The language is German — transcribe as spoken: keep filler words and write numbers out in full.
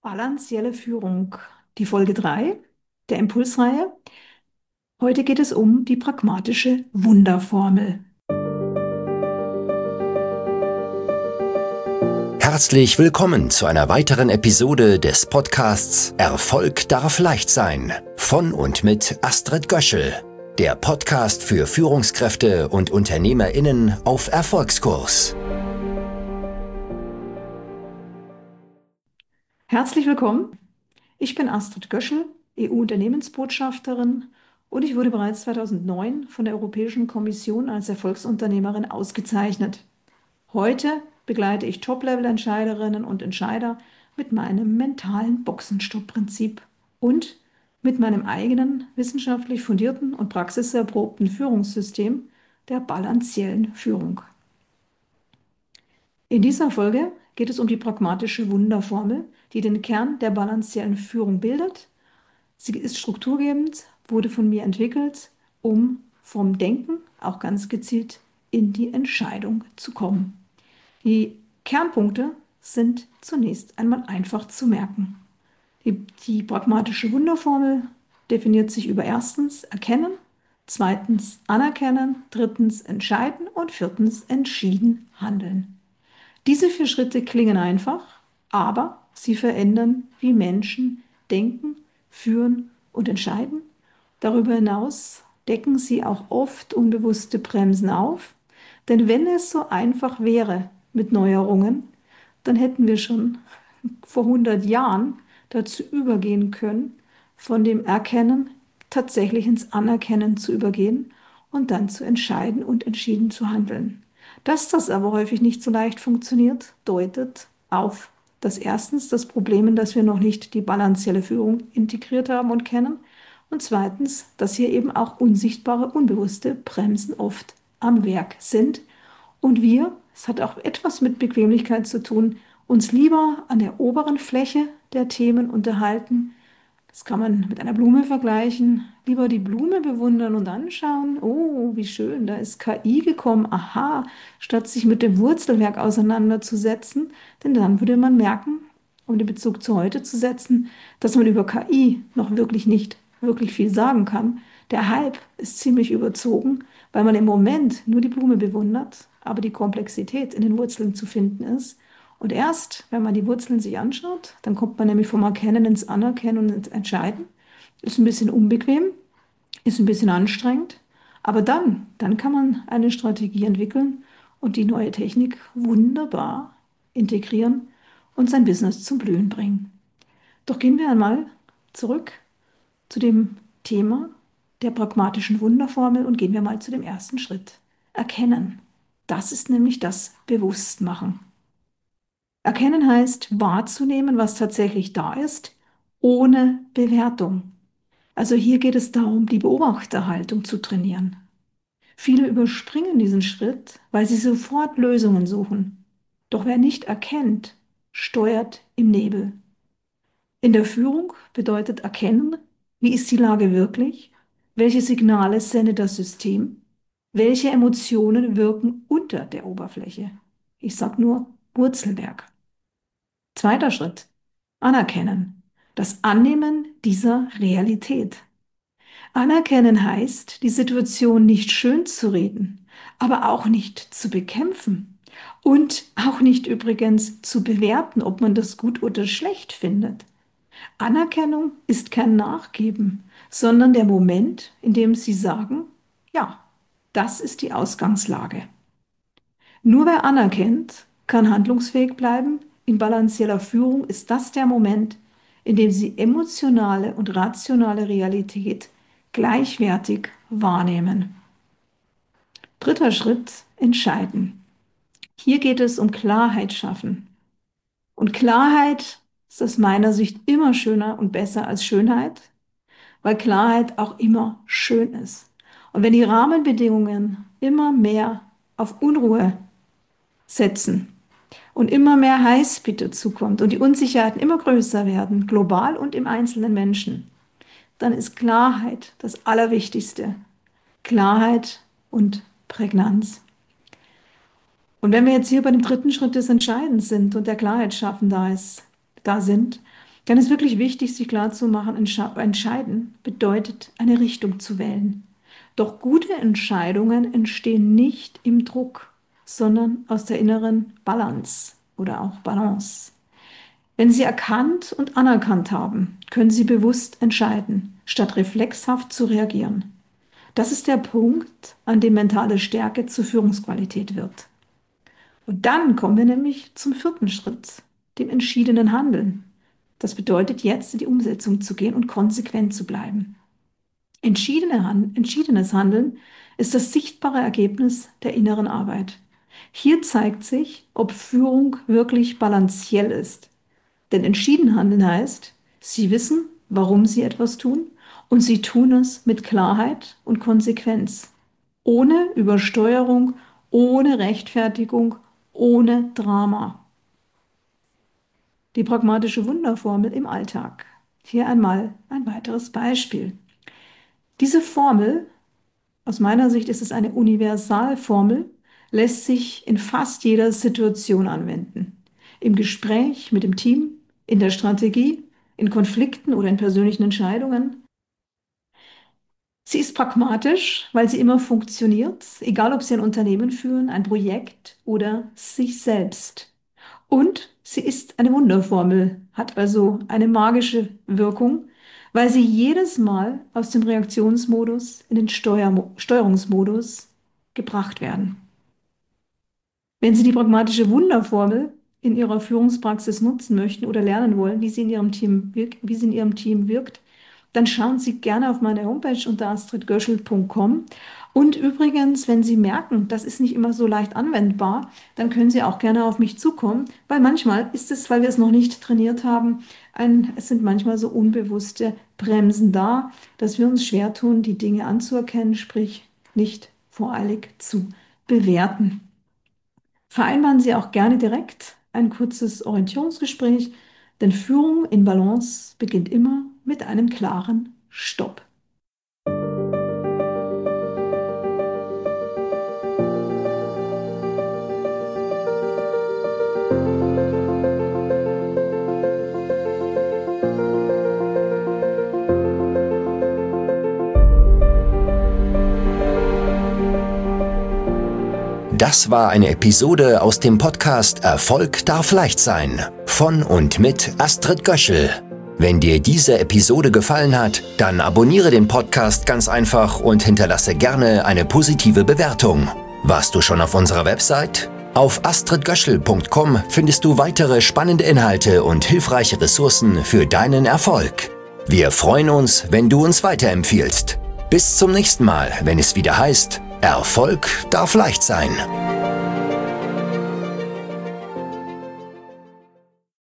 Balancielle Führung, die Folge drei der Impulsreihe. Heute geht es um die pragmatische Wunderformel. Herzlich willkommen zu einer weiteren Episode des Podcasts Erfolg darf leicht sein von und mit Astrid Göschel, der Podcast für Führungskräfte und UnternehmerInnen auf Erfolgskurs. Herzlich willkommen. Ich bin Astrid Göschel, E U-Unternehmensbotschafterin, und ich wurde bereits zweitausendneun von der Europäischen Kommission als Erfolgsunternehmerin ausgezeichnet. Heute begleite ich Top-Level-Entscheiderinnen und Entscheider mit meinem mentalen Boxenstopp-Prinzip und mit meinem eigenen wissenschaftlich fundierten und praxiserprobten Führungssystem der balanciellen Führung. In dieser Folge geht es um die pragmatische Wunderformel, die den Kern der balanciellen Führung bildet. Sie ist strukturgebend, wurde von mir entwickelt, um vom Denken auch ganz gezielt in die Entscheidung zu kommen. Die Kernpunkte sind zunächst einmal einfach zu merken. Die, die pragmatische Wunderformel definiert sich über erstens Erkennen, zweitens Anerkennen, drittens Entscheiden und viertens entschieden handeln. Diese vier Schritte klingen einfach, aber sie verändern, wie Menschen denken, führen und entscheiden. Darüber hinaus decken sie auch oft unbewusste Bremsen auf, denn wenn es so einfach wäre mit Neuerungen, dann hätten wir schon vor hundert Jahren dazu übergehen können, von dem Erkennen tatsächlich ins Anerkennen zu übergehen und dann zu entscheiden und entschieden zu handeln. Dass das aber häufig nicht so leicht funktioniert, deutet auf das erstens das Problem, in das wir noch nicht die balancielle Führung integriert haben und kennen, und zweitens, dass hier eben auch unsichtbare, unbewusste Bremsen oft am Werk sind und wir, es hat auch etwas mit Bequemlichkeit zu tun, uns lieber an der oberen Fläche der Themen unterhalten. Das kann man mit einer Blume vergleichen. Lieber die Blume bewundern und anschauen. Oh, wie schön, da ist K I gekommen. Aha, statt sich mit dem Wurzelwerk auseinanderzusetzen. Denn dann würde man merken, um den Bezug zu heute zu setzen, dass man über K I noch wirklich nicht wirklich viel sagen kann. Der Hype ist ziemlich überzogen, weil man im Moment nur die Blume bewundert, aber die Komplexität in den Wurzeln zu finden ist. Und erst, wenn man die Wurzeln sich anschaut, dann kommt man nämlich vom Erkennen ins Anerkennen und ins Entscheiden. Ist ein bisschen unbequem, ist ein bisschen anstrengend, aber dann, dann kann man eine Strategie entwickeln und die neue Technik wunderbar integrieren und sein Business zum Blühen bringen. Doch gehen wir einmal zurück zu dem Thema der pragmatischen Wunderformel und gehen wir mal zu dem ersten Schritt. Erkennen. Das ist nämlich das Bewusstmachen. Erkennen heißt wahrzunehmen, was tatsächlich da ist, ohne Bewertung. Also hier geht es darum, die Beobachterhaltung zu trainieren. Viele überspringen diesen Schritt, weil sie sofort Lösungen suchen. Doch wer nicht erkennt, steuert im Nebel. In der Führung bedeutet erkennen, wie ist die Lage wirklich, welche Signale sendet das System, welche Emotionen wirken unter der Oberfläche. Ich sage nur Wurzelwerk. Zweiter Schritt. Anerkennen. Das Annehmen dieser Realität. Anerkennen heißt, die Situation nicht schön zu reden, aber auch nicht zu bekämpfen und auch nicht übrigens zu bewerten, ob man das gut oder schlecht findet. Anerkennung ist kein Nachgeben, sondern der Moment, in dem Sie sagen, ja, das ist die Ausgangslage. Nur wer anerkennt, kann handlungsfähig bleiben. In balancieller Führung ist das der Moment, in dem Sie emotionale und rationale Realität gleichwertig wahrnehmen. Dritter Schritt, entscheiden. Hier geht es um Klarheit schaffen. Und Klarheit ist aus meiner Sicht immer schöner und besser als Schönheit, weil Klarheit auch immer schön ist. Und wenn die Rahmenbedingungen immer mehr auf Unruhe setzen und immer mehr Highspeed dazukommt und die Unsicherheiten immer größer werden, global und im einzelnen Menschen, dann ist Klarheit das Allerwichtigste. Klarheit und Prägnanz. Und wenn wir jetzt hier bei dem dritten Schritt des Entscheidens sind und der Klarheit schaffen da ist, da sind, Dann ist wirklich wichtig, sich klarzumachen, entsche- entscheiden bedeutet, eine Richtung zu wählen. Doch gute Entscheidungen entstehen nicht im Druck, sondern aus der inneren Balance oder auch Balance. Wenn Sie erkannt und anerkannt haben, können Sie bewusst entscheiden, statt reflexhaft zu reagieren. Das ist der Punkt, an dem mentale Stärke zur Führungsqualität wird. Und dann kommen wir nämlich zum vierten Schritt, dem entschiedenen Handeln. Das bedeutet jetzt in die Umsetzung zu gehen und konsequent zu bleiben. Entschiedene Han- entschiedenes Handeln ist das sichtbare Ergebnis der inneren Arbeit. Hier zeigt sich, ob Führung wirklich balanciell ist. Denn entschieden handeln heißt, Sie wissen, warum Sie etwas tun und Sie tun es mit Klarheit und Konsequenz. Ohne Übersteuerung, ohne Rechtfertigung, ohne Drama. Die pragmatische Wunderformel im Alltag. Hier einmal ein weiteres Beispiel. Diese Formel, aus meiner Sicht ist es eine Universalformel, lässt sich in fast jeder Situation anwenden. Im Gespräch mit dem Team, in der Strategie, in Konflikten oder in persönlichen Entscheidungen. Sie ist pragmatisch, weil sie immer funktioniert, egal ob Sie ein Unternehmen führen, ein Projekt oder sich selbst. Und sie ist eine Wunderformel, hat also eine magische Wirkung, weil sie jedes Mal aus dem Reaktionsmodus in den Steuermo Steuerungsmodus gebracht werden. Wenn Sie die pragmatische Wunderformel in Ihrer Führungspraxis nutzen möchten oder lernen wollen, wie sie in Ihrem Team wirkt, wie sie in Ihrem Team wirkt, dann schauen Sie gerne auf meine Homepage unter astrid göschel punkt com. Und übrigens, wenn Sie merken, das ist nicht immer so leicht anwendbar, dann können Sie auch gerne auf mich zukommen, weil manchmal ist es, weil wir es noch nicht trainiert haben, ein, es sind manchmal so unbewusste Bremsen da, dass wir uns schwer tun, die Dinge anzuerkennen, sprich nicht voreilig zu bewerten. Vereinbaren Sie auch gerne direkt ein kurzes Orientierungsgespräch, denn Führung in Balance beginnt immer mit einem klaren Stopp. Das war eine Episode aus dem Podcast Erfolg darf leicht sein von und mit Astrid Göschel. Wenn dir diese Episode gefallen hat, dann abonniere den Podcast ganz einfach und hinterlasse gerne eine positive Bewertung. Warst du schon auf unserer Website? Auf astrid göschel punkt com findest du weitere spannende Inhalte und hilfreiche Ressourcen für deinen Erfolg. Wir freuen uns, wenn du uns weiterempfiehlst. Bis zum nächsten Mal, wenn es wieder heißt, Erfolg darf leicht sein.